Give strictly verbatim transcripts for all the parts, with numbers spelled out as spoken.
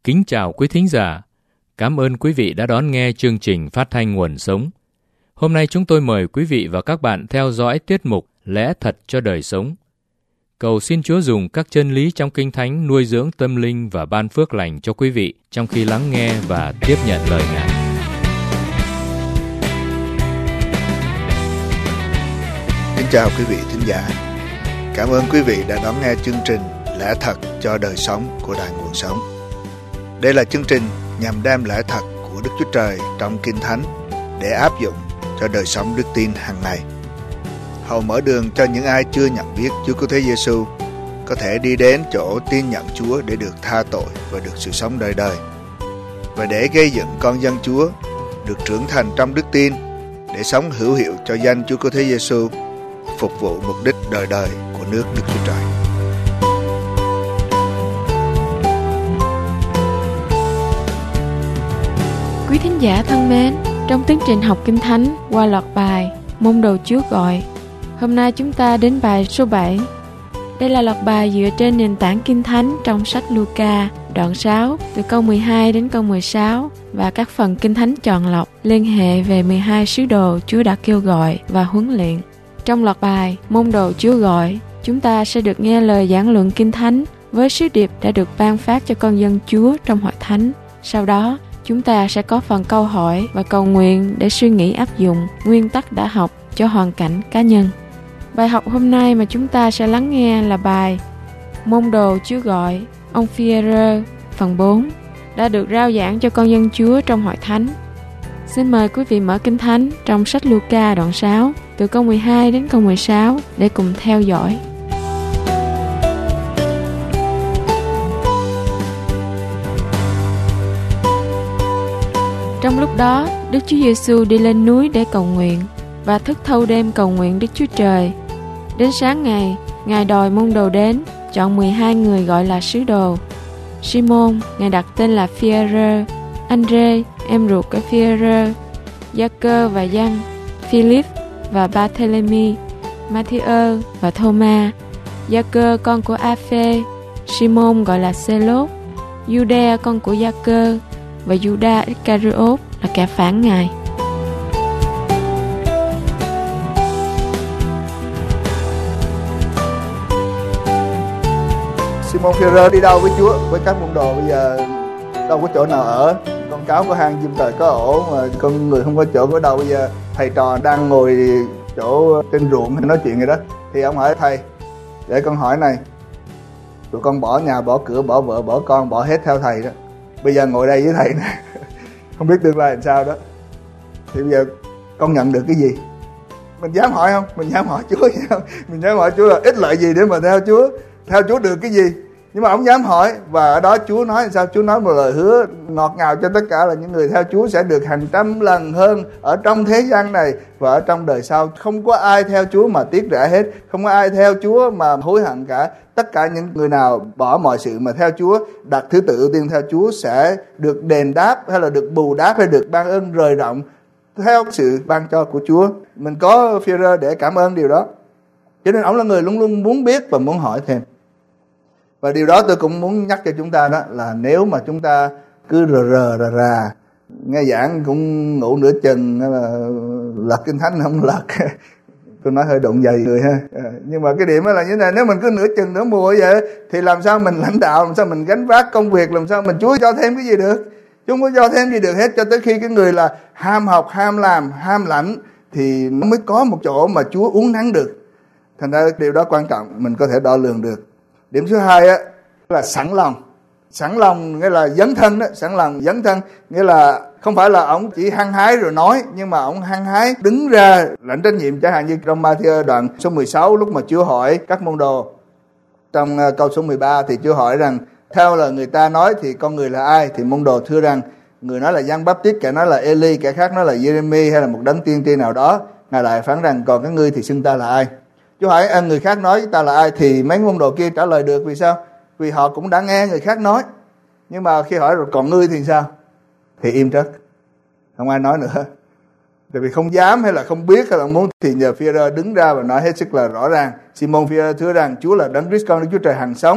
Kính chào quý thính giả. Cảm ơn quý vị đã đón nghe chương trình phát thanh Nguồn Sống. Hôm nay chúng tôi mời quý vị và các bạn theo dõi tiết mục Lẽ Thật cho Đời Sống. Cầu xin Chúa dùng các chân lý trong Kinh Thánh nuôi dưỡng tâm linh và ban phước lành cho quý vị trong khi lắng nghe và tiếp nhận lời Ngài. Kính chào quý vị thính giả. Cảm ơn quý vị đã đón nghe chương trình Lẽ Thật cho Đời Sống của Đài Nguồn Sống. Đây là chương trình nhằm đem lẽ thật của Đức Chúa Trời trong Kinh Thánh để áp dụng cho đời sống đức tin hàng ngày. Hầu mở đường cho những ai chưa nhận biết Chúa Cứu Thế Giêsu có thể đi đến chỗ tin nhận Chúa để được tha tội và được sự sống đời đời, và để gây dựng con dân Chúa được trưởng thành trong đức tin để sống hữu hiệu cho danh Chúa Cứu Thế Giêsu, phục vụ mục đích đời đời của nước Đức Chúa Trời. Quý thính giả thân mến, trong tiến trình học Kinh Thánh qua loạt bài Môn Đồ Chúa Gọi, hôm nay chúng ta đến bài số bảy. Đây là loạt bài dựa trên nền tảng Kinh Thánh trong sách Luca, đoạn sáu, từ câu mười hai đến câu mười sáu, và các phần Kinh Thánh chọn lọc liên hệ về mười hai sứ đồ Chúa đã kêu gọi và huấn luyện. Trong loạt bài Môn Đồ Chúa Gọi, chúng ta sẽ được nghe lời giảng luận Kinh Thánh với sứ điệp đã được ban phát cho con dân Chúa trong hội thánh. Sau đó, chúng ta sẽ có phần câu hỏi và cầu nguyện để suy nghĩ áp dụng nguyên tắc đã học cho hoàn cảnh cá nhân. Bài học hôm nay mà chúng ta sẽ lắng nghe là bài Môn Đồ Chúa Gọi, ông Phi-e-rơ, phần bốn, đã được rao giảng cho con dân Chúa trong hội thánh. Xin mời quý vị mở Kinh Thánh trong sách Luca đoạn sáu, từ câu mười hai đến câu mười sáu để cùng theo dõi. Trong lúc đó, Đức Chúa Giêsu đi lên núi để cầu nguyện và thức thâu đêm cầu nguyện Đức Chúa Trời. Đến sáng ngày, Ngài đòi môn đồ đến, chọn mười hai người gọi là sứ đồ. Simon, Ngài đặt tên là Phi-e-rơ, Ândrê, em ruột của Phi-e-rơ, Gia-cơ và Giăng, Philip và Ba-thê-lê-mi, Ma-thi-ơ và Thô-ma, Gia-cơ con của A-phê, Simon gọi là Xê-lốt, Giu-đa con của Gia-cơ, và Giu-đa Iscariot là kẻ phản Ngài. Simon Phi-e-rơ đi đâu với Chúa, với các môn đồ? Bây giờ đâu có chỗ nào ở, con cáo có hang, chim trời có ổ, mà con người không có chỗ có đâu. Bây giờ thầy trò đang ngồi chỗ trên ruộng nói chuyện rồi đó, thì ông hỏi thầy, để con hỏi này, tụi con bỏ nhà, bỏ cửa, bỏ vợ, bỏ con, bỏ hết theo thầy đó, bây giờ ngồi đây với thầy nè, không biết tương lai làm sao đó, thì bây giờ con nhận được cái gì? Mình dám hỏi không? Mình dám hỏi Chúa không? Mình dám hỏi Chúa là ích lợi gì để mà theo Chúa? Theo Chúa được cái gì? Nhưng mà ông dám hỏi, và ở đó Chúa nói sao? Chúa nói một lời hứa ngọt ngào cho tất cả là những người theo Chúa sẽ được hàng trăm lần hơn ở trong thế gian này và ở trong đời sau. Không có ai theo Chúa mà tiếc rẻ hết, không có ai theo Chúa mà hối hận cả. Tất cả những người nào bỏ mọi sự mà theo Chúa, đặt thứ tự ưu tiên theo Chúa sẽ được đền đáp, hay là được bù đáp, hay được ban ơn rời rộng theo sự ban cho của Chúa. Mình có Phi-e-rơ để cảm ơn điều đó, cho nên ông là người luôn luôn muốn biết và muốn hỏi thêm. Và điều đó tôi cũng muốn nhắc cho chúng ta, đó là nếu mà chúng ta cứ rờ rờ rà rà, nghe giảng cũng ngủ nửa chừng, hay là lật Kinh Thánh không lật tôi nói hơi đụng dày người ha. À, nhưng mà cái điểm đó là như thế này, nếu mình cứ nửa chừng nửa mùa vậy thì làm sao mình lãnh đạo, làm sao mình gánh vác công việc, làm sao mình Chúa cho thêm cái gì được? Chúa không có cho thêm gì được hết, cho tới khi cái người là ham học, ham làm, ham lãnh thì nó mới có một chỗ mà Chúa uốn nắn được. Thành ra điều đó quan trọng, mình có thể đo lường được. Điểm thứ hai á là sẵn lòng. Sẵn lòng nghĩa là dấn thân đó, sẵn lòng dấn thân nghĩa là không phải là ông chỉ hăng hái rồi nói, nhưng mà ông hăng hái đứng ra lãnh trách nhiệm. Chẳng hạn như trong Ma-thi-ơ đoạn số mười sáu, lúc mà Chúa hỏi các môn đồ trong câu số mười ba, thì Chúa hỏi rằng theo lời người ta nói thì con người là ai? Thì môn đồ thưa rằng người nói là Giăng Báp-tít, kẻ nói là Ê-li, kẻ khác nói là Giê-rê-mi hay là một đấng tiên tri nào đó. Ngài lại phán rằng còn các ngươi thì xưng ta là ai? Chúa hỏi à, người khác nói ta là ai, thì mấy môn đồ kia trả lời được. Vì sao? Vì họ cũng đã nghe người khác nói. Nhưng mà khi hỏi rồi còn ngươi thì sao? Thì im trất, không ai nói nữa. Tại vì không dám hay là không biết hay là muốn, thì nhờ Phi-e-rơ đứng ra và nói hết sức là rõ ràng. Simon Phi-e-rơ thưa rằng Chúa là Đấng Christ, con Đức Chúa Trời hằng sống.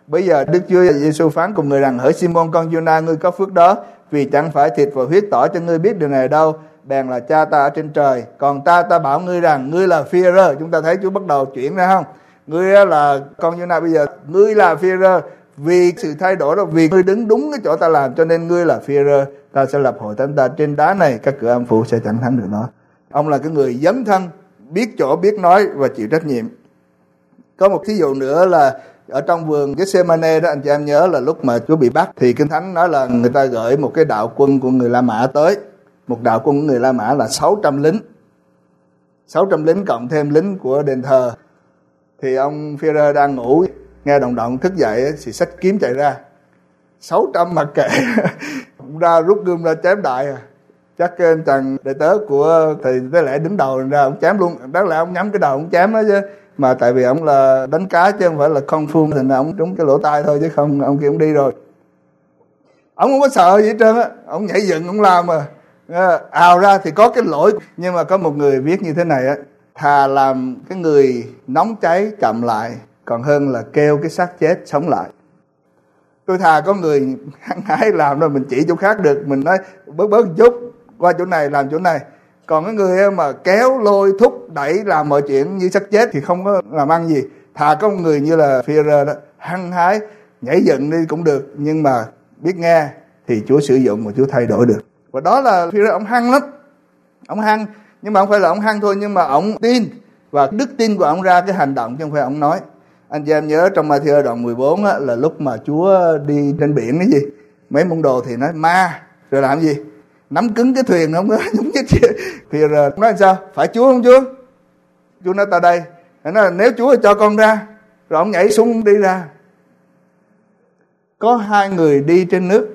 Bây giờ Đức Chúa Giêsu phán cùng người rằng: hỡi Simon con Giô-na, ngươi có phước đó, vì chẳng phải thịt và huyết tỏ cho ngươi biết điều này đâu, bèn là Cha ta ở trên trời. Còn ta ta bảo ngươi rằng ngươi là Phi-e-rơ. Chúng ta thấy Chúa bắt đầu chuyển ra không? Ngươi là con Giô-na, bây giờ ngươi là Phi-e-rơ. Vì sự thay đổi đó, vì ngươi đứng đúng cái chỗ ta làm, cho nên ngươi là Phi-e-rơ. Ta sẽ lập hội thánh ta trên đá này, các cửa âm phủ sẽ chẳng thắng được nó. Ông là cái người dấn thân, biết chỗ, biết nói và chịu trách nhiệm. Có một thí dụ nữa là ở trong vườn Gethsemane đó, anh chị em nhớ là lúc mà Chúa bị bắt thì Kinh Thánh nói là người ta gửi một cái đạo quân của người La Mã tới. Một đạo quân của người La Mã là sáu trăm lính. sáu trăm lính cộng thêm lính của đền thờ. Thì ông Phi-e-rơ đang ngủ, nghe động động thức dậy thì xách kiếm chạy ra. sáu trăm mặc kệ. Ra rút gươm ra chém đại à. Chắc cái thằng đệ tớ của thầy tới lẽ đứng đầu ra ông chém luôn. Đáng lẽ ông nhắm cái đầu ông chém đó chứ. Mà tại vì ông là đánh cá chứ không phải là kung fu, thì ông trúng cái lỗ tai thôi, chứ không ông kia ông đi rồi. Ông không có sợ gì hết trơn á, ông nhảy dựng ông làm mà. Ào ra thì có cái lỗi. Nhưng mà có một người viết như thế này á: thà làm cái người nóng cháy chậm lại, còn hơn là kêu cái xác chết sống lại. Tôi thà có người hăng hái làm rồi mình chỉ chỗ khác được, mình nói bớt bớt một chút, qua chỗ này làm chỗ này. Còn cái người mà kéo lôi thúc đẩy làm mọi chuyện như xác chết thì không có làm ăn gì. Thà có một người như là Phi-e-rơ đó, hăng hái nhảy dựng đi cũng được, nhưng mà biết nghe thì Chúa sử dụng và Chúa thay đổi được. Và đó là Phi-e-rơ, ông hăng lắm. Ông hăng, nhưng mà không phải là ông hăng thôi, nhưng mà ông tin, và đức tin của ông ra cái hành động chứ không phải ông nói. Anh chị em nhớ trong Ma-thi-ơ đoạn mười bốn á, là lúc mà Chúa đi trên biển cái gì, mấy môn đồ thì nói ma, rồi làm gì, nắm cứng cái thuyền không có nhúng chết. Phi-e-rơ nói sao, phải Chúa không Chúa? Chúa nói ta đây. Nói là nếu Chúa cho con ra. Rồi ông nhảy xuống đi ra. Có hai người đi trên nước,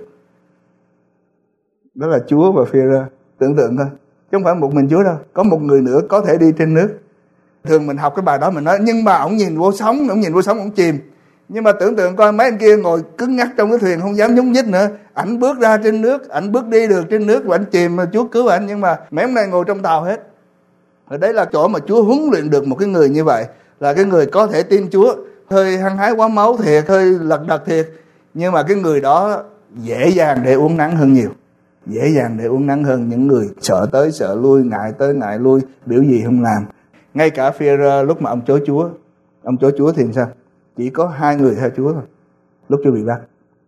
đó là Chúa và Phi-e-rơ. Tưởng tượng thôi, chứ không phải một mình Chúa đâu, có một người nữa có thể đi trên nước. Thường mình học cái bài đó mình nói nhưng mà ông nhìn vô sóng, ông nhìn vô sóng ông chìm. Nhưng mà tưởng tượng coi mấy anh kia ngồi cứng ngắc trong cái thuyền không dám nhúng nhích nữa, ảnh bước ra trên nước, ảnh bước đi được trên nước và ảnh chìm mà Chúa cứu ảnh. Nhưng mà mấy ông này ngồi trong tàu hết. Ở đấy là chỗ mà Chúa huấn luyện được một cái người như vậy, là cái người có thể tin Chúa, hơi hăng hái quá máu thiệt, hơi lật đật thiệt, nhưng mà cái người đó dễ dàng để uốn nắn hơn nhiều, dễ dàng để uốn nắn hơn những người sợ tới sợ lui, ngại tới ngại lui, biểu gì không làm. Ngay cả Phi-e-rơ lúc mà ông chối Chúa, ông chối Chúa thì sao? Chỉ có hai người theo Chúa thôi. Lúc Chúa bị bắt,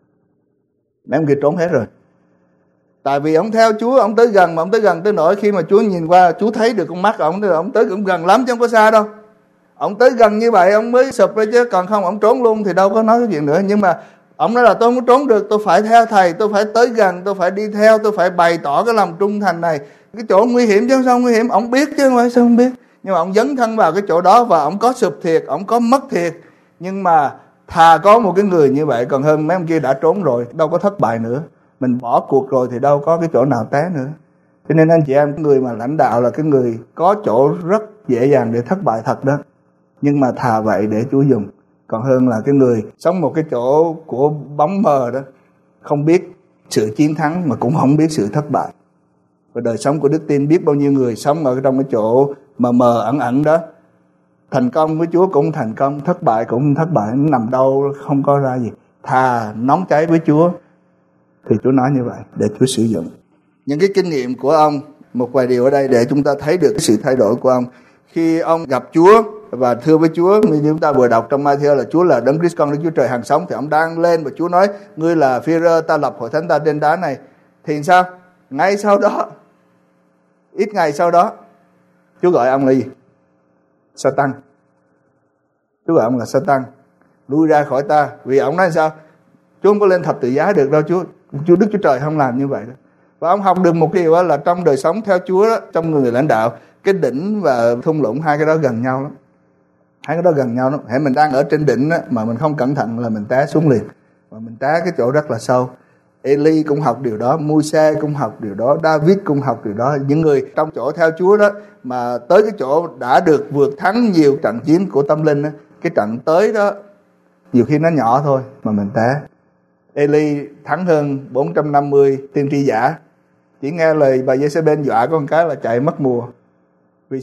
mấy ông kia trốn hết rồi. Tại vì ông theo Chúa, ông tới gần, mà ông tới gần tới nỗi khi mà Chúa nhìn qua, Chúa thấy được con mắt ông, thì ông tới cũng gần lắm chứ không có xa đâu. Ông tới gần như vậy ông mới sụp ra, chứ còn không ông trốn luôn thì đâu có nói cái chuyện nữa. Nhưng mà ông nói là tôi không có trốn được, tôi phải theo Thầy, tôi phải tới gần, tôi phải đi theo, tôi phải bày tỏ cái lòng trung thành này. Cái chỗ nguy hiểm chứ sao nguy hiểm, ông biết chứ không phải sao không biết. Nhưng mà ông dấn thân vào cái chỗ đó và ông có sụp thiệt, ông có mất thiệt. Nhưng mà thà có một cái người như vậy còn hơn mấy ông kia đã trốn rồi, đâu có thất bại nữa. Mình bỏ cuộc rồi thì đâu có cái chỗ nào té nữa. Cho nên anh chị em, người mà lãnh đạo là cái người có chỗ rất dễ dàng để thất bại thật đó. Nhưng mà thà vậy để Chúa dùng, còn hơn là cái người sống một cái chỗ của bóng mờ đó, không biết sự chiến thắng mà cũng không biết sự thất bại. Và đời sống của đức tin, biết bao nhiêu người sống ở trong cái chỗ mờ mờ ẩn ẩn đó, thành công với Chúa cũng thành công, thất bại cũng thất bại, nó nằm đâu không có ra gì. Thà nóng cháy với Chúa thì Chúa nói như vậy để Chúa sử dụng. Những cái kinh nghiệm của ông, một vài điều ở đây để chúng ta thấy được cái sự thay đổi của ông. Khi ông gặp Chúa và thưa với Chúa, như chúng ta vừa đọc trong Ma-thi-ơ là Chúa là Đấng Christ, con Đức Chúa Trời hàng sống, thì ông đang lên và Chúa nói ngươi là Phi-e-rơ, ta lập hội thánh ta trên đá này. Thì sao? Ngay sau đó, ít ngày sau đó, Chúa gọi ông là gì? Sa-tăng. Chúa gọi ông là Sa-tăng, lui ra khỏi ta. Vì ông nói sao? Chúa không có lên thập tự giá được đâu, Chúa Chúa Đức Chúa Trời không làm như vậy đâu. Và ông học được một điều là trong đời sống theo Chúa đó, trong người lãnh đạo, cái đỉnh và thung lũng hai cái đó gần nhau lắm. Hai cái đó gần nhau lắm. Hễ mình đang ở trên đỉnh đó, mà mình không cẩn thận là mình té xuống liền, và mình té cái chỗ rất là sâu. Eli cũng học điều đó, Môi-se cũng học điều đó, David cũng học điều đó. Những người trong chỗ theo Chúa đó mà tới cái chỗ đã được vượt thắng nhiều trận chiến của tâm linh đó, cái trận tới đó nhiều khi nó nhỏ thôi mà mình té. Eli thắng hơn bốn trăm năm mươi tiên tri giả, chỉ nghe lời bà Giê-xê-bên dọa con cái là chạy mất mùa. Vì sao?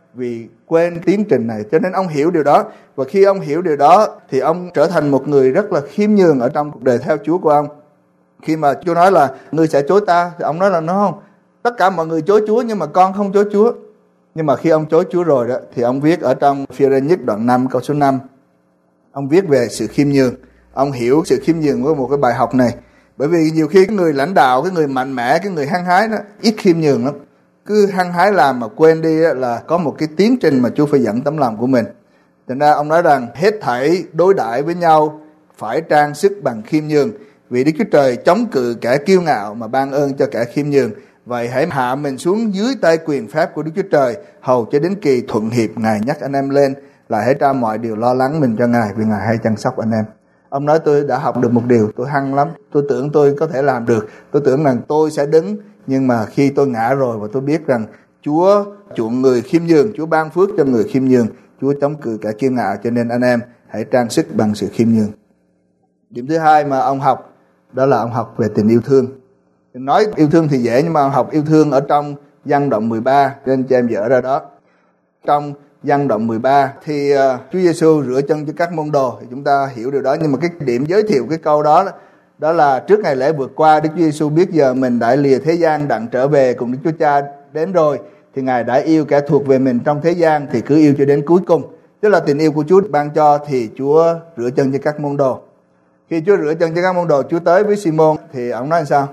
vì quên tiến trình này. Cho nên ông hiểu điều đó, và khi ông hiểu điều đó thì ông trở thành một người rất là khiêm nhường ở trong cuộc đời theo Chúa của ông. Khi mà Chúa nói là ngươi sẽ chối ta, thì ông nói là nó không, tất cả mọi người chối Chúa nhưng mà con không chối Chúa. Nhưng mà khi ông chối Chúa rồi đó, thì ông viết ở trong Phi-e-rơ nhất đoạn năm câu số năm, ông viết về sự khiêm nhường. Ông hiểu sự khiêm nhường với một cái bài học này. Bởi vì nhiều khi cái người lãnh đạo, cái người mạnh mẽ, cái người hăng hái đó ít khiêm nhường lắm. Cứ hăng hái làm mà quên đi là có một cái tiến trình mà Chúa phải dẫn tấm lòng của mình. Thành ra ông nói rằng hết thảy đối đãi với nhau phải trang sức bằng khiêm nhường, vì Đức Chúa Trời chống cự kẻ kiêu ngạo mà ban ơn cho kẻ khiêm nhường. Vậy hãy hạ mình xuống dưới tay quyền phép của Đức Chúa Trời, hầu cho đến kỳ thuận hiệp Ngài nhắc anh em lên, là hãy tra mọi điều lo lắng mình cho Ngài, vì Ngài hay chăm sóc anh em. Ông nói tôi đã học được một điều, tôi hăng lắm, tôi tưởng tôi có thể làm được, tôi tưởng rằng tôi sẽ đứng, nhưng mà khi tôi ngã rồi và tôi biết rằng Chúa chuộng người khiêm nhường, Chúa ban phước cho người khiêm nhường, Chúa chống cự kẻ kiêu ngạo, cho nên anh em hãy trang sức bằng sự khiêm nhường. Điểm thứ hai mà ông học, đó là ông học về tình yêu thương. Nói yêu thương thì dễ, nhưng mà ông học yêu thương ở trong Giăng đoạn mười ba, nên cho em dở ra đó. Trong Giăng đoạn mười ba thì uh, Chúa Giêsu rửa chân cho các môn đồ, thì chúng ta hiểu điều đó. Nhưng mà cái điểm giới thiệu cái câu đó đó, đó là trước ngày lễ vượt qua, Đức Chúa Giêsu biết giờ mình đã lìa thế gian đặng trở về cùng Đức Chúa Cha đến rồi, thì Ngài đã yêu kẻ thuộc về mình trong thế gian thì cứ yêu cho đến cuối cùng. Tức là tình yêu của Chúa ban cho, thì Chúa rửa chân cho các môn đồ. Khi Chúa rửa chân cho các môn đồ, Chúa tới với Simon thì ông nói sao?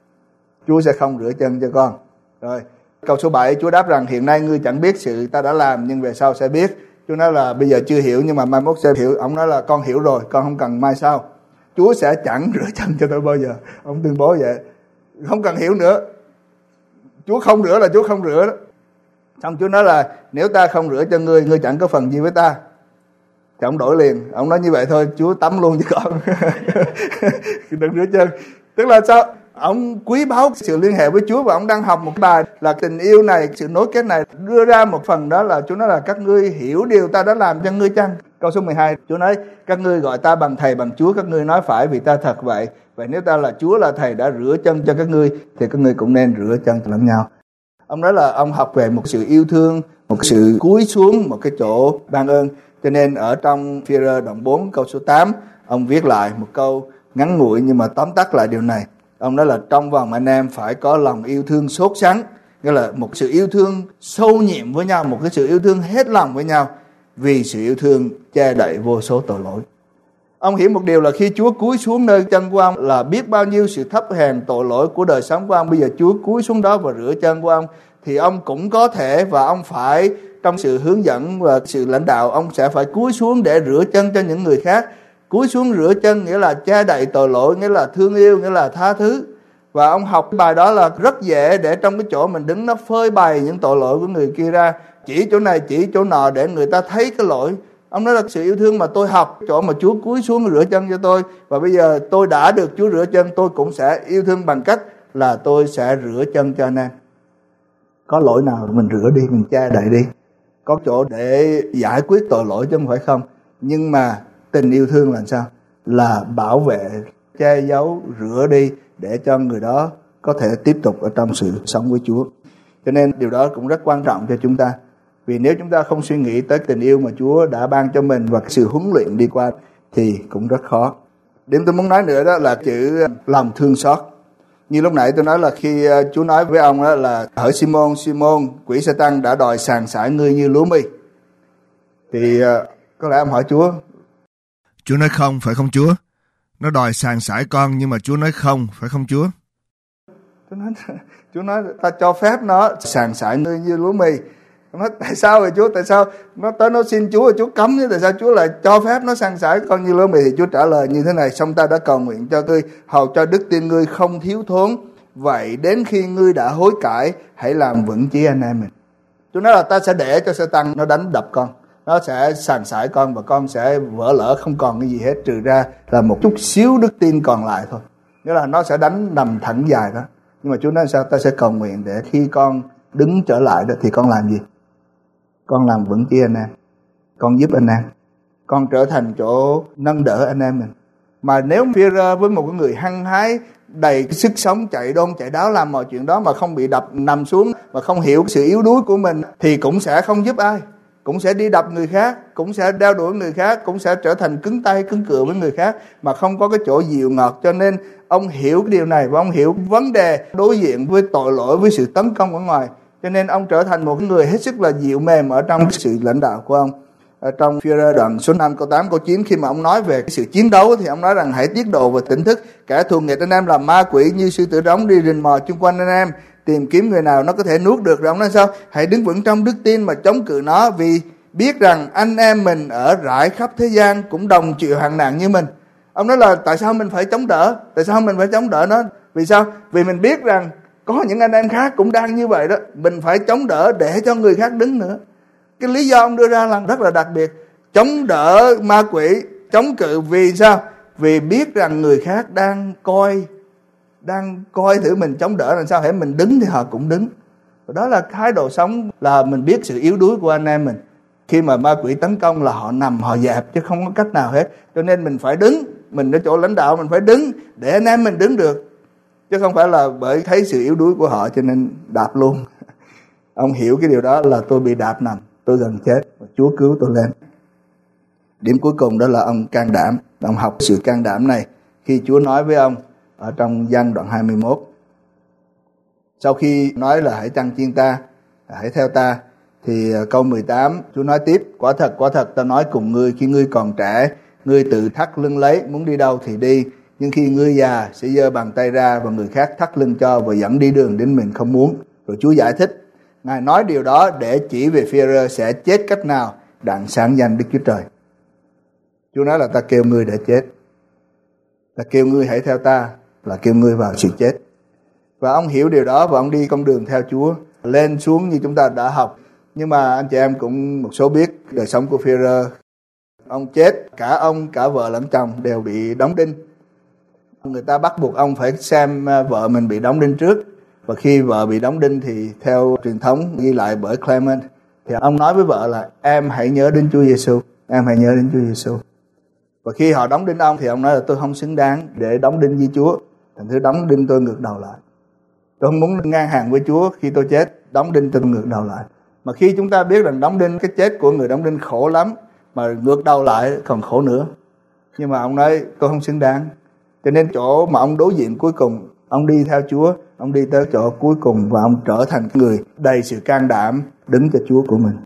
Chúa sẽ không rửa chân cho con. Rồi câu số bảy, Chúa đáp rằng hiện nay ngươi chẳng biết sự ta đã làm, nhưng về sau sẽ biết. Chúa nói là bây giờ chưa hiểu, nhưng mà mai mốt sẽ hiểu. Ông nói là con hiểu rồi, con không cần mai sau. Chúa sẽ chẳng rửa chân cho tôi bao giờ. Ông tuyên bố vậy, không cần hiểu nữa. Chúa không rửa là Chúa không rửa đó. Xong Chúa nói là nếu ta không rửa cho ngươi, ngươi chẳng có phần gì với ta. Thì ông đổi liền, ông nói như vậy thôi, Chúa tắm luôn cho con. Đừng rửa chân. Tức là sao? Ông quý báu sự liên hệ với Chúa, và ông đang học một bài là tình yêu này, sự nối kết này. Đưa ra một phần đó là Chúa nói là các ngươi hiểu điều ta đã làm cho ngươi chăng? Câu số mười hai, Chúa nói các ngươi gọi ta bằng thầy bằng Chúa, các ngươi nói phải vì ta thật vậy. Vậy nếu ta là Chúa là thầy đã rửa chân cho các ngươi, thì các ngươi cũng nên rửa chân cho lẫn nhau. Ông nói là ông học về một sự yêu thương, một sự cúi xuống, một cái chỗ ban ơn. Cho nên ở trong Phi-e-rơ đoạn bốn câu số tám, ông viết lại một câu ngắn ngủi nhưng mà tóm tắt lại điều này. Ông nói là trong vòng anh em phải có lòng yêu thương sốt sắng, nghĩa là một sự yêu thương sâu nhiệm với nhau, một cái sự yêu thương hết lòng với nhau, vì sự yêu thương che đậy vô số tội lỗi. Ông hiểu một điều là khi Chúa cúi xuống nơi chân của ông là biết bao nhiêu sự thấp hèn tội lỗi của đời sống của ông. Bây giờ Chúa cúi xuống đó và rửa chân của ông, thì ông cũng có thể và ông phải trong sự hướng dẫn và sự lãnh đạo, ông sẽ phải cúi xuống để rửa chân cho những người khác. Cúi xuống rửa chân nghĩa là che đậy tội lỗi, nghĩa là thương yêu, nghĩa là tha thứ. Và ông học bài đó là rất dễ để trong cái chỗ mình đứng nó phơi bày những tội lỗi của người kia ra, chỉ chỗ này chỉ chỗ nọ để người ta thấy cái lỗi. Ông nói là sự yêu thương mà tôi học chỗ mà Chúa cúi xuống rửa chân cho tôi, và bây giờ tôi đã được Chúa rửa chân, tôi cũng sẽ yêu thương bằng cách là tôi sẽ rửa chân cho anh em. Có lỗi nào mình rửa đi, mình che đậy đi. Có chỗ để giải quyết tội lỗi chứ không phải không. Nhưng mà tình yêu thương là sao? Là bảo vệ, che giấu, rửa đi để cho người đó có thể tiếp tục ở trong sự sống với Chúa. Cho nên điều đó cũng rất quan trọng cho chúng ta. Vì nếu chúng ta không suy nghĩ tới tình yêu mà Chúa đã ban cho mình và sự huấn luyện đi qua thì cũng rất khó. Điểm tôi muốn nói nữa đó là chữ lòng thương xót. Như lúc nãy tôi nói là khi Chúa nói với ông đó là hỡi Simon, Simon, quỷ Sa-tan đã đòi sàng sải ngươi như lúa mì. Thì có lẽ ông hỏi Chúa. Chúa nói không, phải không Chúa? Nó đòi sàng sải con, nhưng mà Chúa nói không, phải không Chúa? Chúa nói, Chúa nói ta cho phép nó sàng sải ngươi như lúa mì. Nó tại sao vậy Chúa? Tại sao nó tới nó xin Chúa, Chúa cấm chứ tại sao Chúa lại cho phép nó sàng sải con như lúa mì? Thì Chúa trả lời như thế này: xong ta đã cầu nguyện cho ngươi, hầu cho đức tin ngươi không thiếu thốn. Vậy đến khi ngươi đã hối cải, hãy làm vững chí anh em mình. Chúa nói là ta sẽ để cho Sa-tan nó đánh đập con, nó sẽ sàng sải con và con sẽ vỡ lỡ không còn cái gì hết, trừ ra là một chút xíu đức tin còn lại thôi. Nghĩa là nó sẽ đánh nằm thẳng dài đó. Nhưng mà Chúa nói sao? Ta sẽ cầu nguyện để khi con đứng trở lại đó thì con làm gì? Con làm vững chí anh em, con giúp anh em, con trở thành chỗ nâng đỡ anh em mình. Mà nếu Phi-e-rơ với một cái người hăng hái đầy cái sức sống, chạy đôn chạy đáo làm mọi chuyện đó mà không bị đập nằm xuống, mà không hiểu sự yếu đuối của mình thì cũng sẽ không giúp ai, cũng sẽ đi đập người khác, cũng sẽ đeo đuổi người khác, cũng sẽ trở thành cứng tay cứng cựa với người khác mà không có cái chỗ dịu ngọt. Cho nên ông hiểu cái điều này và ông hiểu vấn đề đối diện với tội lỗi, với sự tấn công ở ngoài, cho nên ông trở thành một người hết sức là dịu mềm ở trong sự lãnh đạo của ông. Ở trong Phi-e-rơ đoạn số năm câu tám câu chín, khi mà ông nói về cái sự chiến đấu thì ông nói rằng hãy tiết độ và tỉnh thức, kẻ thù nghịch anh em là ma quỷ như sư tử rống đi rình mò chung quanh anh em, tìm kiếm người nào nó có thể nuốt được. Rồi ông nói sao? Hãy đứng vững trong đức tin mà chống cự nó, vì biết rằng anh em mình ở rải khắp thế gian cũng đồng chịu hạn nạn như mình. Ông nói là tại sao mình phải chống đỡ? Tại sao mình phải chống đỡ nó? Vì sao? Vì mình biết rằng có những anh em khác cũng đang như vậy đó, mình phải chống đỡ để cho người khác đứng nữa. Cái lý do ông đưa ra là rất là đặc biệt. Chống đỡ ma quỷ, chống cự vì sao? Vì biết rằng người khác đang coi, đang coi thử mình chống đỡ làm sao, hễ mình đứng thì họ cũng đứng. Đó là thái độ sống, là mình biết sự yếu đuối của anh em mình. Khi mà ma quỷ tấn công là họ nằm, họ dẹp chứ không có cách nào hết. Cho nên mình phải đứng, mình ở chỗ lãnh đạo mình phải đứng để anh em mình đứng được. Chứ không phải là bởi thấy sự yếu đuối của họ cho nên đạp luôn. Ông hiểu cái điều đó là tôi bị đạp nằm, tôi gần chết, và Chúa cứu tôi lên. Điểm cuối cùng đó là ông can đảm. Ông học sự can đảm này khi Chúa nói với ông ở trong Giăng đoạn hai mươi mốt. Sau khi nói là hãy chăn chiên ta, hãy theo ta, thì câu mười tám Chúa nói tiếp: quả thật, quả thật ta nói cùng ngươi, khi ngươi còn trẻ, ngươi tự thắt lưng lấy, muốn đi đâu thì đi. Nhưng khi ngươi già sẽ giơ bàn tay ra và người khác thắt lưng cho và dẫn đi đường đến mình không muốn. Rồi Chúa giải thích, Ngài nói điều đó để chỉ về Phi-e-rơ sẽ chết cách nào đặng sáng danh Đức Chúa Trời. Chúa nói là ta kêu ngươi để chết, ta kêu ngươi hãy theo ta, là kêu ngươi vào sự chết. Và ông hiểu điều đó và ông đi con đường theo Chúa, lên xuống như chúng ta đã học. Nhưng mà anh chị em cũng một số biết đời sống của Phi-e-rơ. Ông chết, cả ông, cả vợ lẫn chồng đều bị đóng đinh. Người ta bắt buộc ông phải xem vợ mình bị đóng đinh trước. Và khi vợ bị đóng đinh thì theo truyền thống ghi lại bởi Clement, thì ông nói với vợ là em hãy nhớ đến Chúa Giêsu, em hãy nhớ đến Chúa Giêsu. Và khi họ đóng đinh ông thì ông nói là tôi không xứng đáng để đóng đinh với Chúa, thành thứ đóng đinh tôi ngược đầu lại. Tôi không muốn ngang hàng với Chúa, khi tôi chết đóng đinh tôi ngược đầu lại. Mà khi chúng ta biết rằng đóng đinh, cái chết của người đóng đinh khổ lắm, mà ngược đầu lại còn khổ nữa. Nhưng mà ông nói tôi không xứng đáng. Cho nên chỗ mà ông đối diện cuối cùng, ông đi theo Chúa, ông đi tới chỗ cuối cùng và ông trở thành người đầy sự can đảm đứng cho Chúa của mình.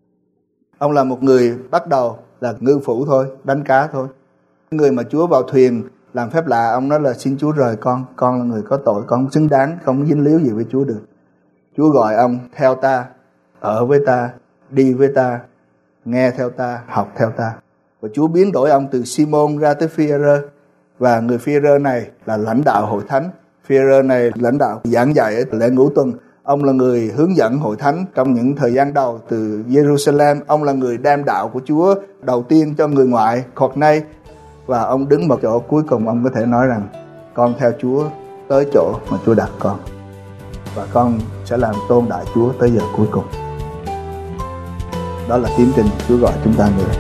Ông là một người bắt đầu là ngư phủ thôi, đánh cá thôi. Người mà Chúa vào thuyền làm phép lạ, ông nói là xin Chúa rời con, con là người có tội, con không xứng đáng, không dính líu gì với Chúa được. Chúa gọi ông theo ta, ở với ta, đi với ta, nghe theo ta, học theo ta. Và Chúa biến đổi ông từ Simon ra tới Phi-e-rơ. Và người Phi-e-rơ này là lãnh đạo hội thánh. Phi-e-rơ này lãnh đạo giảng dạy ở lễ ngũ tuần. Ông là người hướng dẫn hội thánh trong những thời gian đầu từ Jerusalem. Ông là người đem đạo của Chúa đầu tiên cho người ngoại, Cornei. Và ông đứng một chỗ cuối cùng, ông có thể nói rằng con theo Chúa tới chỗ mà Chúa đặt con, và con sẽ làm tôn đại Chúa tới giờ cuối cùng. Đó là tiến trình Chúa gọi chúng ta như vậy.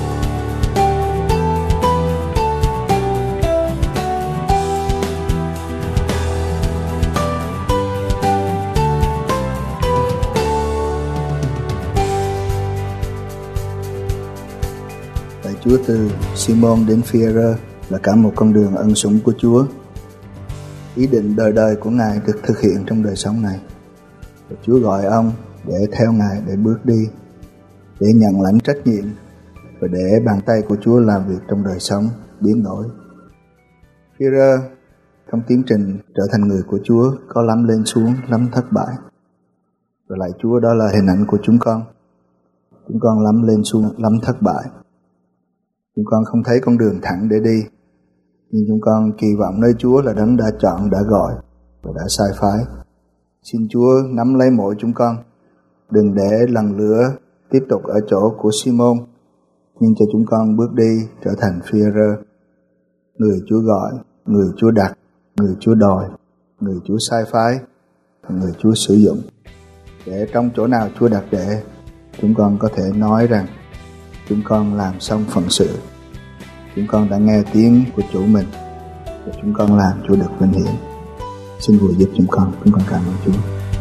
Chúa từ Simon đến Phi-e-rơ là cả một con đường ân sủng của Chúa. Ý định đời đời của Ngài được thực hiện trong đời sống này. Và Chúa gọi ông để theo Ngài, để bước đi, để nhận lãnh trách nhiệm và để bàn tay của Chúa làm việc trong đời sống biến đổi. Phi-e-rơ trong tiến trình trở thành người của Chúa có lắm lên xuống, lắm thất bại. Và lại Chúa, đó là hình ảnh của chúng con. Chúng con lắm lên xuống, lắm thất bại. Chúng con không thấy con đường thẳng để đi, nhưng chúng con kỳ vọng nơi Chúa là Đấng đã chọn, đã gọi và đã sai phái. Xin Chúa nắm lấy mỗi chúng con, đừng để lần lữa tiếp tục ở chỗ của Simon, nhưng cho chúng con bước đi trở thành Phi-e-rơ, người Chúa gọi, người Chúa đặt, người Chúa đòi, người Chúa sai phái, người Chúa sử dụng. Để trong chỗ nào Chúa đặt để, chúng con có thể nói rằng chúng con làm xong phận sự. Chúng con đã nghe tiếng của chủ mình. Và chúng con làm Chúa được vinh hiển. Xin Chúa giúp chúng con. Chúng con cảm ơn Chúa.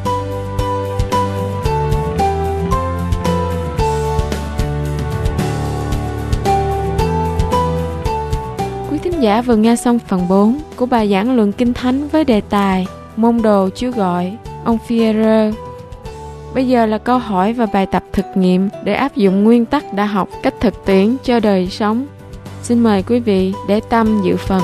Quý thính giả vừa nghe xong phần bốn của bài giảng luận Kinh Thánh với đề tài Môn đồ Chúa gọi, ông Führer. Bây giờ là câu hỏi và bài tập thực nghiệm để áp dụng nguyên tắc đã học cách thực tiễn cho đời sống. Xin mời quý vị để tâm dự phần.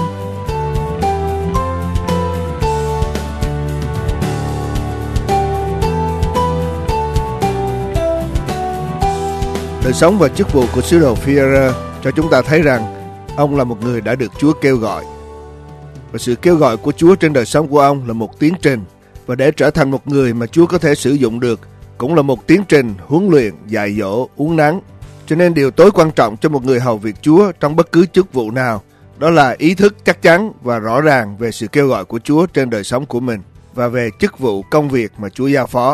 Đời sống và chức vụ của sứ đồ Führer cho chúng ta thấy rằng ông là một người đã được Chúa kêu gọi. Và sự kêu gọi của Chúa trên đời sống của ông là một tiến trình. Và để trở thành một người mà Chúa có thể sử dụng được cũng là một tiến trình huấn luyện, dạy dỗ, uốn nắn. Cho nên điều tối quan trọng cho một người hầu việc Chúa trong bất cứ chức vụ nào đó là ý thức chắc chắn và rõ ràng về sự kêu gọi của Chúa trên đời sống của mình và về chức vụ công việc mà Chúa giao phó.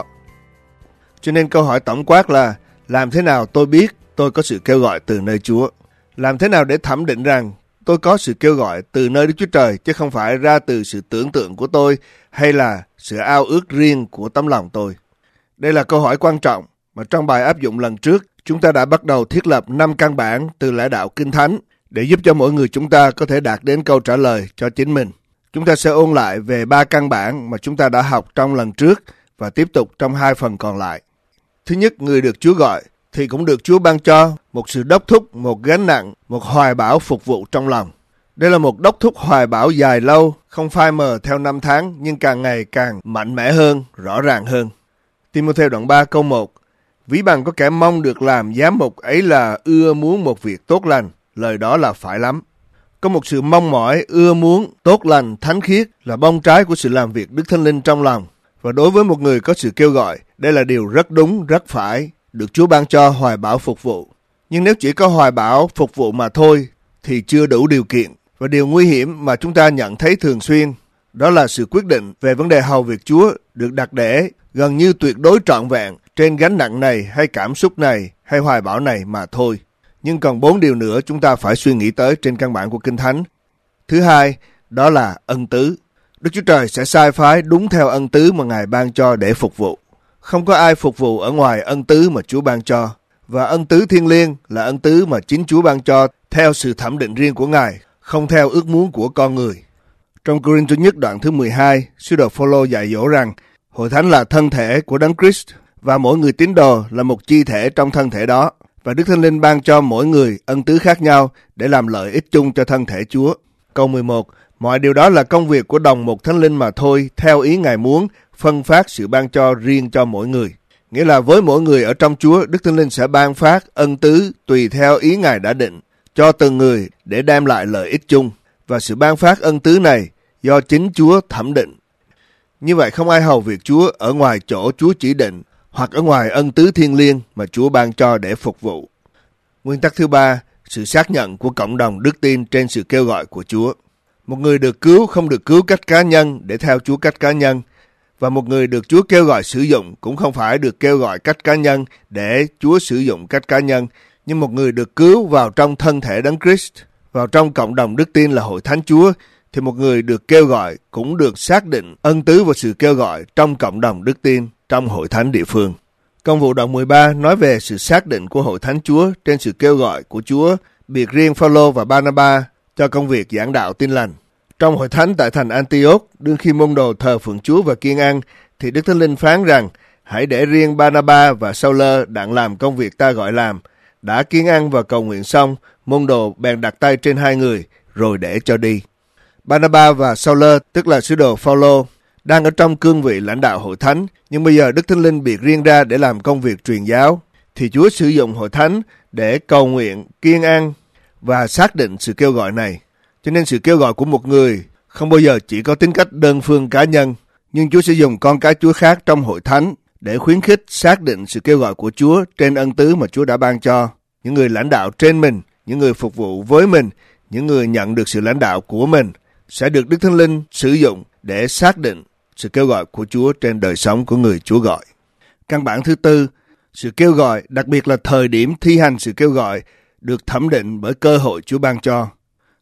Cho nên câu hỏi tổng quát là làm thế nào tôi biết tôi có sự kêu gọi từ nơi Chúa? Làm thế nào để thẩm định rằng tôi có sự kêu gọi từ nơi Đức Chúa Trời chứ không phải ra từ sự tưởng tượng của tôi hay là sự ao ước riêng của tấm lòng tôi? Đây là câu hỏi quan trọng mà trong bài áp dụng lần trước chúng ta đã bắt đầu thiết lập năm căn bản từ lẽ đạo Kinh Thánh để giúp cho mỗi người chúng ta có thể đạt đến câu trả lời cho chính mình. Chúng ta sẽ ôn lại về ba căn bản mà chúng ta đã học trong lần trước và tiếp tục trong hai phần còn lại. Thứ nhất, người được Chúa gọi thì cũng được Chúa ban cho một sự đốc thúc, một gánh nặng, một hoài bão phục vụ trong lòng. Đây là một đốc thúc hoài bão dài lâu, không phai mờ theo năm tháng nhưng càng ngày càng mạnh mẽ hơn, rõ ràng hơn. Ti-mô-thêu đoạn ba câu một: Ví bằng có kẻ mong được làm giám mục ấy là ưa muốn một việc tốt lành, lời đó là phải lắm. Có một sự mong mỏi, ưa muốn, tốt lành, thánh khiết là bông trái của sự làm việc Đức Thánh Linh trong lòng. Và đối với một người có sự kêu gọi, đây là điều rất đúng, rất phải, được Chúa ban cho hoài bão phục vụ. Nhưng nếu chỉ có hoài bão phục vụ mà thôi thì chưa đủ điều kiện. Và điều nguy hiểm mà chúng ta nhận thấy thường xuyên đó là sự quyết định về vấn đề hầu việc Chúa được đặt để gần như tuyệt đối trọn vẹn trên gánh nặng này hay cảm xúc này hay hoài bão này mà thôi. Nhưng còn bốn điều nữa chúng ta phải suy nghĩ tới trên căn bản của Kinh Thánh. Thứ hai, đó là ân tứ. Đức Chúa Trời sẽ sai phái đúng theo ân tứ mà Ngài ban cho để phục vụ. Không có ai phục vụ ở ngoài ân tứ mà Chúa ban cho. Và ân tứ thiêng liêng là ân tứ mà chính Chúa ban cho theo sự thẩm định riêng của Ngài, không theo ước muốn của con người. Trong Cô-rinh-tô nhất đoạn thứ mười hai, sứ đồ Phô-lô dạy dỗ rằng Hội Thánh là thân thể của Đấng Christ và mỗi người tín đồ là một chi thể trong thân thể đó. Và Đức Thánh Linh ban cho mỗi người ân tứ khác nhau để làm lợi ích chung cho thân thể Chúa. Câu mười một: Mọi điều đó là công việc của đồng một Thánh Linh mà thôi, theo ý Ngài muốn, phân phát sự ban cho riêng cho mỗi người. Nghĩa là với mỗi người ở trong Chúa, Đức Thánh Linh sẽ ban phát ân tứ tùy theo ý Ngài đã định, cho từng người để đem lại lợi ích chung. Và sự ban phát ân tứ này do chính Chúa thẩm định. Như vậy không ai hầu việc Chúa ở ngoài chỗ Chúa chỉ định hoặc ở ngoài ân tứ thiêng liêng mà Chúa ban cho để phục vụ. Nguyên tắc thứ ba, sự xác nhận của cộng đồng đức tin trên sự kêu gọi của Chúa. Một người được cứu không được cứu cách cá nhân để theo Chúa cách cá nhân. Và một người được Chúa kêu gọi sử dụng cũng không phải được kêu gọi cách cá nhân để Chúa sử dụng cách cá nhân. Nhưng một người được cứu vào trong thân thể Đấng Christ, vào trong cộng đồng đức tin là Hội Thánh Chúa, thì một người được kêu gọi cũng được xác định ân tứ và sự kêu gọi trong cộng đồng đức tin, trong Hội Thánh địa phương. Công vụ đoạn mười ba nói về sự xác định của Hội Thánh Chúa trên sự kêu gọi của Chúa, biệt riêng Phao-lô và Ba-na-ba cho công việc giảng đạo tin lành. Trong Hội Thánh tại thành Antioch, đương khi môn đồ thờ phượng Chúa và kiên ăn, thì Đức Thánh Linh phán rằng, hãy để riêng Ba-na-ba và Sao-lơ đặng làm công việc ta gọi làm. Đã kiên ăn và cầu nguyện xong, môn đồ bèn đặt tay trên hai người, rồi để cho đi. Ba-na-ba và Sao-lơ, tức là sứ đồ Phao-lô, đang ở trong cương vị lãnh đạo Hội Thánh, nhưng bây giờ Đức Thánh Linh biệt riêng ra để làm công việc truyền giáo, thì Chúa sử dụng Hội Thánh để cầu nguyện, kiên ăn và xác định sự kêu gọi này. Cho nên sự kêu gọi của một người không bao giờ chỉ có tính cách đơn phương cá nhân, nhưng Chúa sẽ dùng con cái Chúa khác trong Hội Thánh để khuyến khích xác định sự kêu gọi của Chúa trên ân tứ mà Chúa đã ban cho. Những người lãnh đạo trên mình, những người phục vụ với mình, những người nhận được sự lãnh đạo của mình sẽ được Đức Thánh Linh sử dụng để xác định sự kêu gọi của Chúa trên đời sống của người Chúa gọi. Căn bản thứ tư, sự kêu gọi, đặc biệt là thời điểm thi hành sự kêu gọi, được thẩm định bởi cơ hội Chúa ban cho.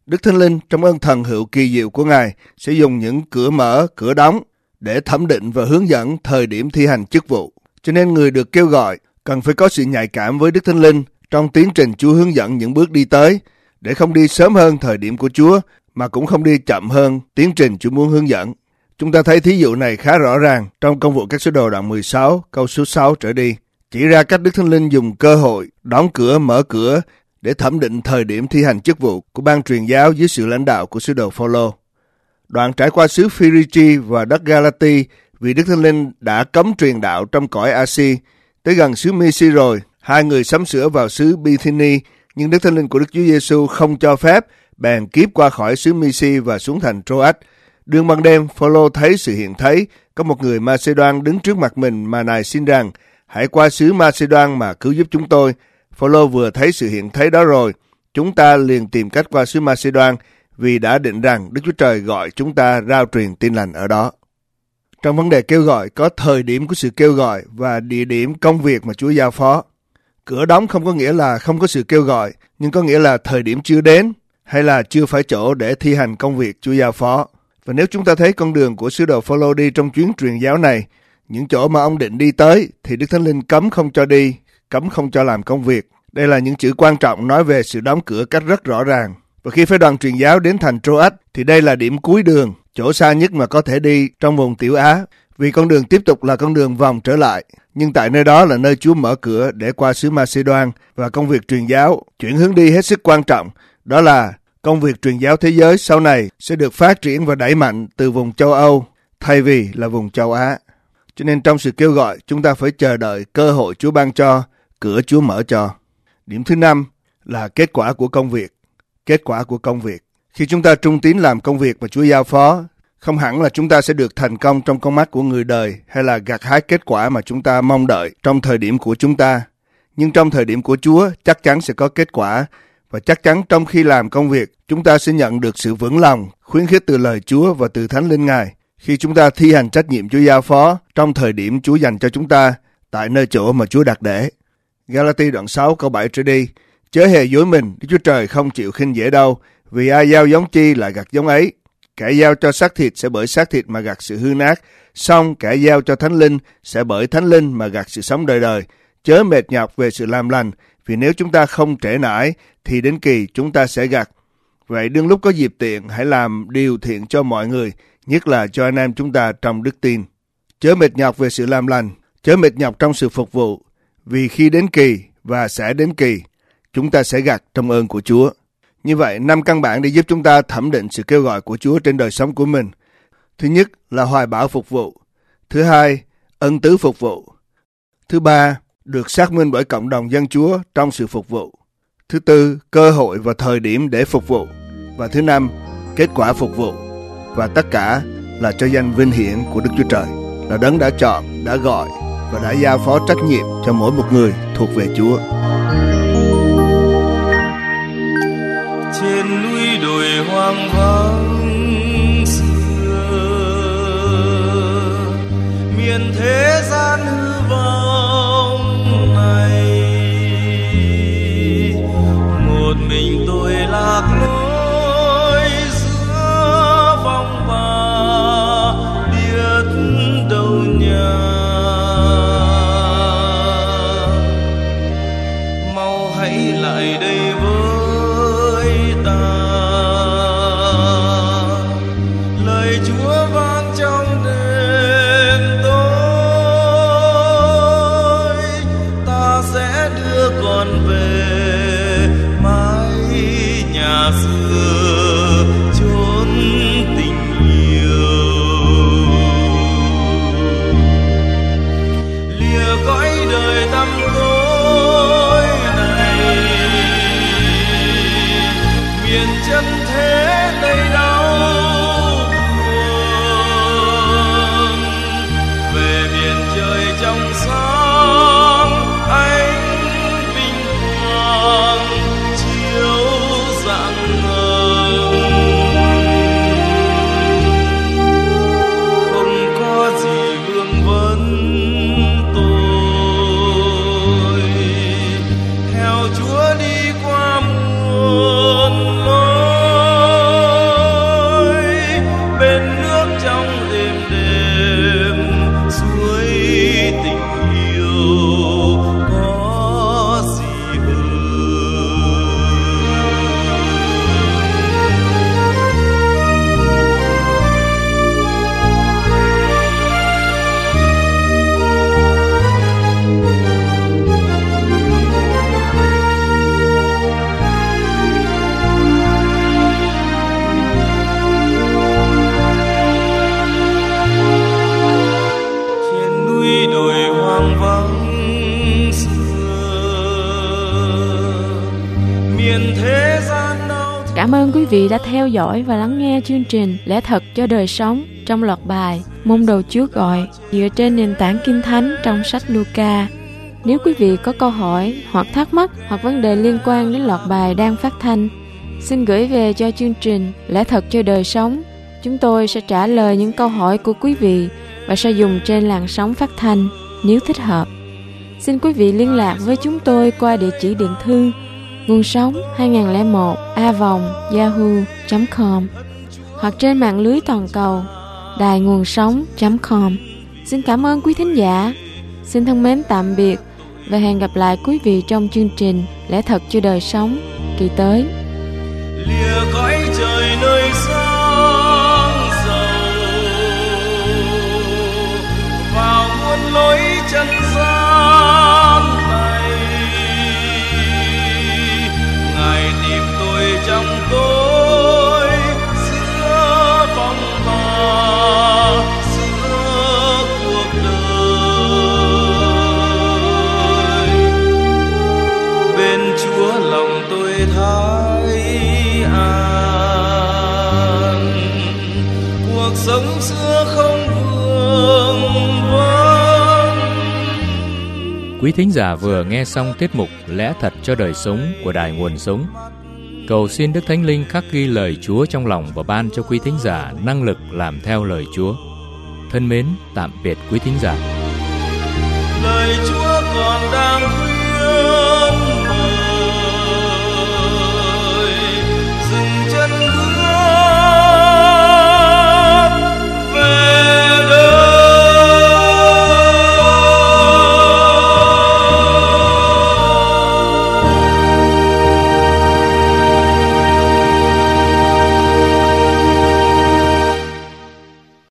Đức Thánh Linh trong ơn thần hữu kỳ diệu của Ngài sẽ dùng những cửa mở, cửa đóng để thẩm định và hướng dẫn thời điểm thi hành chức vụ. Cho nên người được kêu gọi cần phải có sự nhạy cảm với Đức Thánh Linh trong tiến trình Chúa hướng dẫn những bước đi tới, để không đi sớm hơn thời điểm của Chúa mà cũng không đi chậm hơn tiến trình Chúa muốn hướng dẫn. Chúng ta thấy thí dụ này khá rõ ràng trong Công vụ các sứ đồ đoạn mười sáu, câu số sáu trở đi, chỉ ra cách Đức Thánh Linh dùng cơ hội đóng cửa, mở cửa để thẩm định thời điểm thi hành chức vụ của ban truyền giáo dưới sự lãnh đạo của sứ đồ Phôlô. Đoạn trải qua xứ Phi-ri-chi và đất Ga-la-ti vì Đức Thánh Linh đã cấm truyền đạo trong cõi A-si. Tới gần xứ Mi-si rồi, hai người sắm sửa vào xứ Bi-thi-ni, nhưng Đức Thánh Linh của Đức Chúa Giêsu không cho phép, bèn kiếp qua khỏi xứ Mi-si và xuống thành Trô-ách. Đương ban đêm, Phôlô thấy sự hiện thấy có một người Ma-xê-đoan đứng trước mặt mình mà nài xin rằng: hãy qua xứ Ma-xê-đoan mà cứu giúp chúng tôi. Phôlô vừa thấy sự hiện thấy đó rồi, chúng ta liền tìm cách qua xứ Ma-xê-đoan, vì đã định rằng Đức Chúa Trời gọi chúng ta rao truyền tin lành ở đó. Trong vấn đề kêu gọi, có thời điểm của sự kêu gọi và địa điểm công việc mà Chúa giao phó. Cửa đóng không có nghĩa là không có sự kêu gọi, nhưng có nghĩa là thời điểm chưa đến, hay là chưa phải chỗ để thi hành công việc Chúa giao phó. Và nếu chúng ta thấy con đường của sứ đồ Phôlô đi trong chuyến truyền giáo này, những chỗ mà ông định đi tới thì Đức Thánh Linh cấm không cho đi, cấm không cho làm công việc. Đây là những chữ quan trọng nói về sự đóng cửa cách rất rõ ràng. Và khi phái đoàn truyền giáo đến thành Trô-ách thì đây là điểm cuối đường, chỗ xa nhất mà có thể đi trong vùng Tiểu Á, vì con đường tiếp tục là con đường vòng trở lại. Nhưng tại nơi đó là nơi Chúa mở cửa để qua xứ Ma-xê-đoan, và công việc truyền giáo chuyển hướng đi hết sức quan trọng. Đó là công việc truyền giáo thế giới sau này sẽ được phát triển và đẩy mạnh từ vùng châu Âu thay vì là vùng châu Á. Cho nên trong sự kêu gọi, chúng ta phải chờ đợi cơ hội Chúa ban cho, cửa Chúa mở cho. Điểm thứ năm là kết quả của công việc. Kết quả của công việc. Khi chúng ta trung tín làm công việc mà Chúa giao phó, không hẳn là chúng ta sẽ được thành công trong con mắt của người đời hay là gặt hái kết quả mà chúng ta mong đợi trong thời điểm của chúng ta. Nhưng trong thời điểm của Chúa chắc chắn sẽ có kết quả, và chắc chắn trong khi làm công việc, chúng ta sẽ nhận được sự vững lòng, khuyến khích từ lời Chúa và từ Thánh Linh Ngài khi chúng ta thi hành trách nhiệm Chúa giao phó trong thời điểm Chúa dành cho chúng ta tại nơi chỗ mà Chúa đặt để. Ga-la-ti đoạn sáu câu bảy trở đi, chớ hề dối mình, Đức Chúa Trời không chịu khinh dễ đâu, vì ai gieo giống chi lại gặt giống ấy. Kẻ gieo cho xác thịt sẽ bởi xác thịt mà gặt sự hư nát, song kẻ gieo cho Thánh Linh sẽ bởi Thánh Linh mà gặt sự sống đời đời. Chớ mệt nhọc về sự làm lành, vì nếu chúng ta không trễ nải thì đến kỳ chúng ta sẽ gặt. Vậy đương lúc có dịp tiện, hãy làm điều thiện cho mọi người, nhất là cho anh em chúng ta trong đức tin. Chớ mệt nhọc về sự làm lành, chớ mệt nhọc trong sự phục vụ, vì khi đến kỳ và sẽ đến kỳ, chúng ta sẽ gặt trong ơn của Chúa. Như vậy, năm căn bản để giúp chúng ta thẩm định sự kêu gọi của Chúa trên đời sống của mình. Thứ nhất là hoài bão phục vụ. Thứ hai, ân tứ phục vụ. Thứ ba, được xác minh bởi cộng đồng dân Chúa trong sự phục vụ. Thứ tư, cơ hội và thời điểm để phục vụ. Và thứ năm, kết quả phục vụ. Và tất cả là cho danh vinh hiển của Đức Chúa Trời, là Đấng đã chọn, đã gọi và đã giao phó trách nhiệm cho mỗi một người thuộc về Chúa. Trên núi đồi hoang vắng xưa, miền thế gian hư vọng này, một mình tôi lạc lối giữa vòng và biết đâu nhà. Mau hãy lại đây với ta, quý vị đã theo dõi và lắng nghe chương trình Lẽ Thật cho Đời Sống trong loạt bài Môn Đồ Chúa Gọi dựa trên nền tảng Kinh Thánh trong sách Luca. Nếu quý vị có câu hỏi hoặc thắc mắc hoặc vấn đề liên quan đến loạt bài đang phát thanh, xin gửi về cho chương trình Lẽ Thật cho Đời Sống. Chúng tôi sẽ trả lời những câu hỏi của quý vị và sẽ dùng trên làn sóng phát thanh nếu thích hợp. Xin quý vị liên lạc với chúng tôi qua địa chỉ điện thư nguồn sống hai không không một a vòng yahoo chấm com hoặc trên mạng lưới toàn cầu đài nguồn sống chấm com. Xin cảm ơn quý thính giả. Xin thân mến tạm biệt và hẹn gặp lại quý vị trong chương trình Lẽ Thật cho Đời Sống kỳ tới. Lìa cõi trời nơi sáng giàu vào muôn lối chân gian này, Ngài tìm tôi trong tối giữa phong ba giữa cuộc đời. Bên Chúa lòng tôi thái an, cuộc sống xưa không vương vấn. Quý thính giả vừa nghe xong tiết mục Lẽ Thật cho Đời Sống của Đài Nguồn Sống. Cầu xin Đức Thánh Linh khắc ghi lời Chúa trong lòng và ban cho quý thính giả năng lực làm theo lời Chúa. Thân mến, tạm biệt quý thính giả. Lời Chúa còn đang khuyên